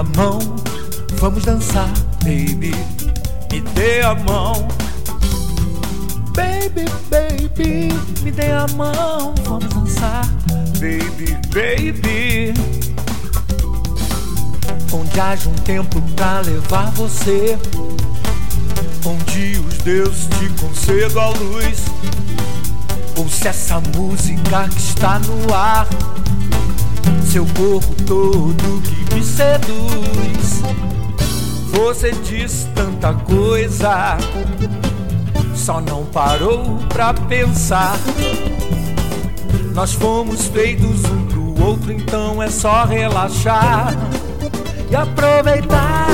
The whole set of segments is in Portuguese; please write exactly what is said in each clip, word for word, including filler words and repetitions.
a mão, vamos dançar, baby. Me dê a mão, baby, baby. Me dê a mão, vamos dançar, baby, baby. Onde haja um tempo pra levar você, onde os deuses te concedam a luz. Ouça essa música que está no ar, seu corpo todo que me seduz. Você diz tanta coisa, só não parou pra pensar. Nós fomos feitos um pro outro, então é só relaxar e aproveitar.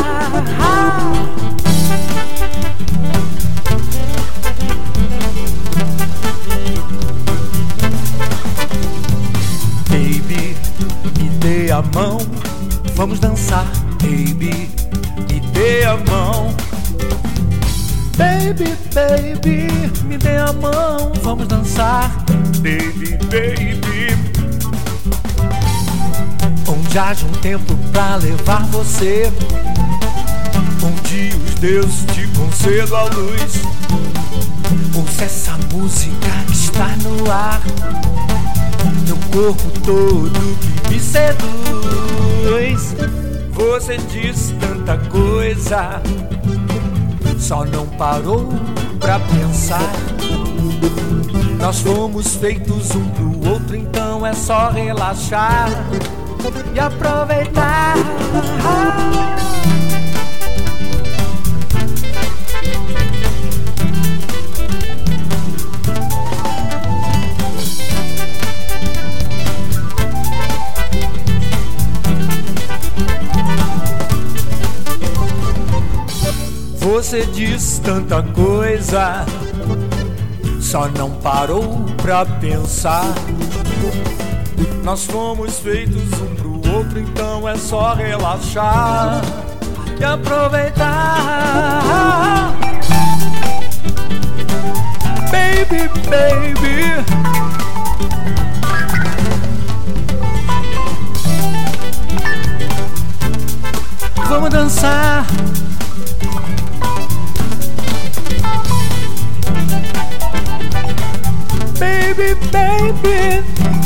Baby, me dê a mão, vamos dançar, baby. Me dê a mão, baby, baby. Me dê a mão, vamos dançar, baby, baby. Onde haja um tempo pra levar você, onde os deuses te concedam a luz. Ouça essa música que está no ar, meu corpo todo que me seduz. Você diz tanta coisa, só não parou pra pensar. Nós fomos feitos um pro outro, então é só relaxar e aproveitar. Você diz tanta coisa, só não parou pra pensar. Nós fomos feitos um pro outro, então é só relaxar e aproveitar. Baby, baby. Vamos dançar. Baby, baby.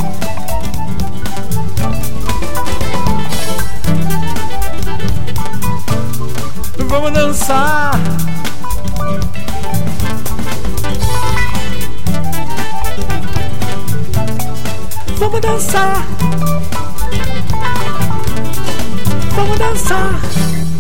Vamos dançar. Vamos dançar. Vamos dançar.